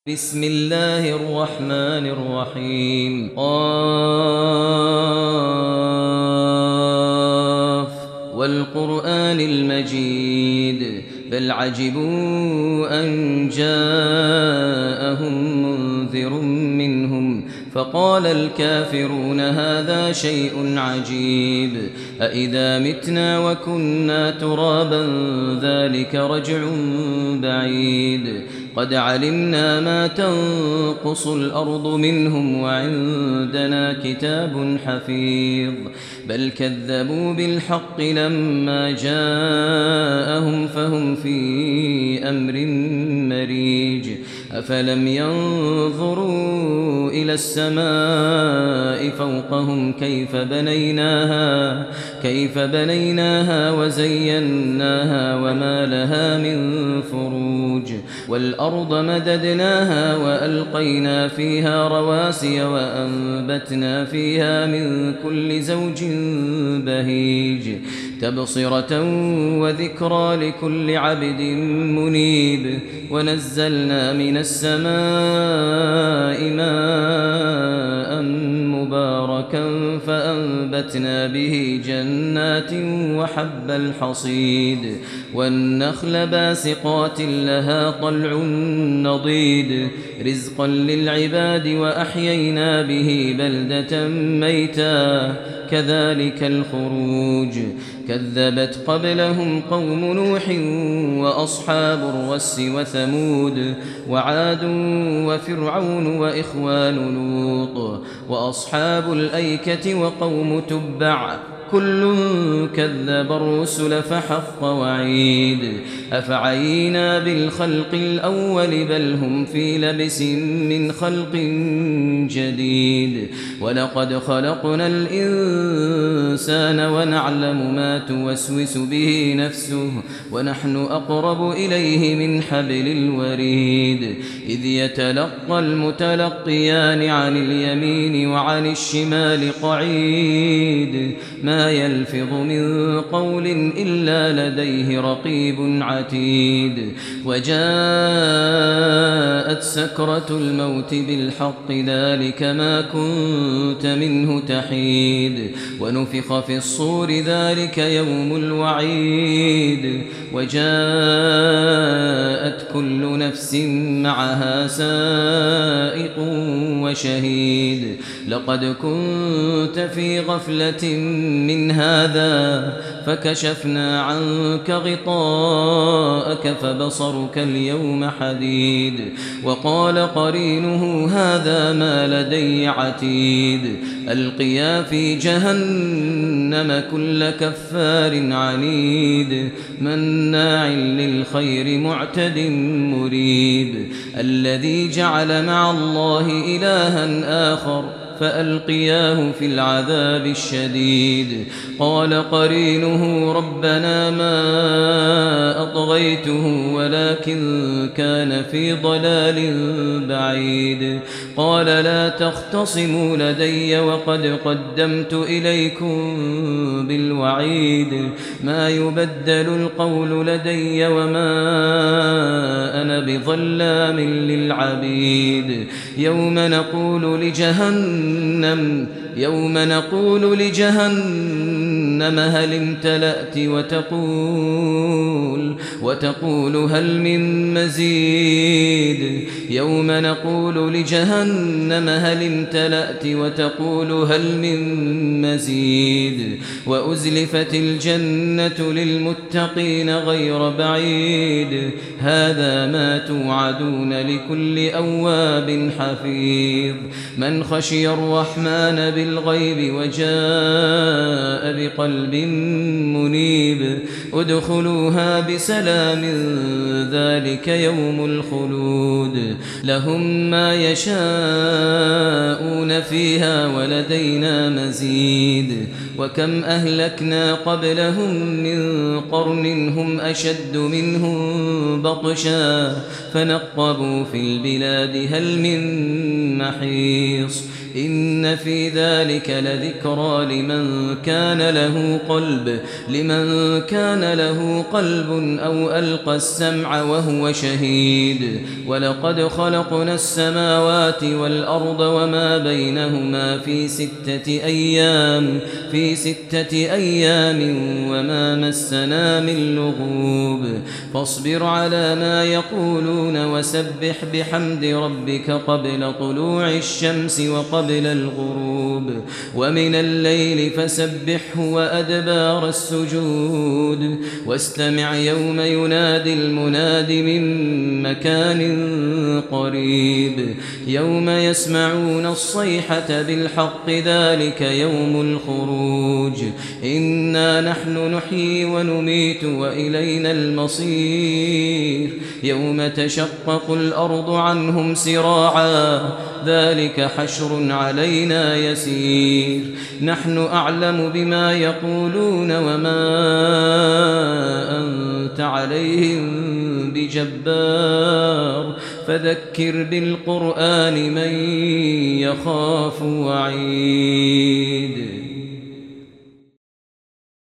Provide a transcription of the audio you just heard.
بسم الله الرحمن الرحيم قاف والقرآن المجيد بل عجبوا أن جاءهم منذر منهم فقال الكافرون هذا شيء عجيب أإذا متنا وكنا ترابا ذلك رجع بعيد قد علمنا ما تنقص الأرض منهم وعندنا كتاب حفيظ بل كذبوا بالحق لما جاءهم فهم في أمر مريج أفلم ينظروا إلى السماء فوقهم كيف بنيناها وزيناها وما لها من فروج والأرض مددناها وألقينا فيها رواسي وأنبتنا فيها من كل زوج بهيج تبصرة وذكرى لكل عبد منيب ونزلنا من السماء ماء مباركا فأنبتنا به جنات وحب الحصيد والنخل باسقات لها طلع نضيد رزقا للعباد وأحيينا به بلدة ميتا كذلك الخروج كذبت قبلهم قوم نوح وأصحاب الرس وثمود وعاد وفرعون وإخوان لوط وأصحاب الأيكة وقوم تبع كل كذب الرسل فحق وعيد أفعينا بالخلق الأول بل هم في لبس من خلق جديد ولقد خلقنا الإنسان ونعلم ما توسوس به نفسه ونحن أقرب إليه من حبل الوريد إذ يتلقى المتلقيان عن اليمين وعن الشمال قعيد ما يلفظ من قول إلا لديه رقيب عتيد وجاءت سكرة الموت بالحق ذلك ما كنت منه تحيد ونفخ في الصور ذلك يوم الوعيد وجاءت كل نفس معها سائق وشهيد لقد كنت في غفلة من هذا فكشفنا عنك غطاءك فبصرك اليوم حديد وقال قرينه هذا ما لدي عتيد ألقيا في جهنم كل كفار عنيد مناع للخير معتد مريب الذي جعل مع الله إلها آخر فألقياه في العذاب الشديد قال قرينه ربنا ما أطغيته ولكن كان في ضلال بعيد قال لا تختصموا لدي وقد قدمت إليكم بالوعيد ما يبدل القول لدي وما أنا بظلام للعبيد يوم نقول لجهنم هل امتلأت وتقول هل من مزيد يوم نقول لجهنم هل امتلأت وتقول هل من مزيد وأزلفت الجنة للمتقين غير بعيد هذا ما توعدون لكل أواب حفيظ من خشي الرحمن بالغيب وجاء بقلب منيب ادخلوها بسلام ذلك يوم الخلود لهم ما يشاءون فيها ولدينا مزيد وكم أهلكنا قبلهم من قرن هم أشد منهم بطشا فنقبوا في البلاد هل من محيص إن في ذلك لذكرى لمن كان له قلب أو ألقى السمع وهو شهيد ولقد خلقنا السماوات والأرض وما بينهما في 6 أيام وما مسنا من لغوب فاصبر على ما يقولون وسبح بحمد ربك قبل طلوع الشمس وقبل الغروب ومن الليل فسبحه وأدبار السجود واستمع يوم ينادي المناد من مكان قريب يوم يسمعون الصيحة بالحق ذلك يوم الخروج إنا نحن نحيي ونميت وإلينا المصير يوم تشقق الأرض عنهم سراعا ذلك حشر علينا يسير نحن أعلم بما يقولون وما أنت عليهم بجبار فذكر بالقرآن من يخاف وعيد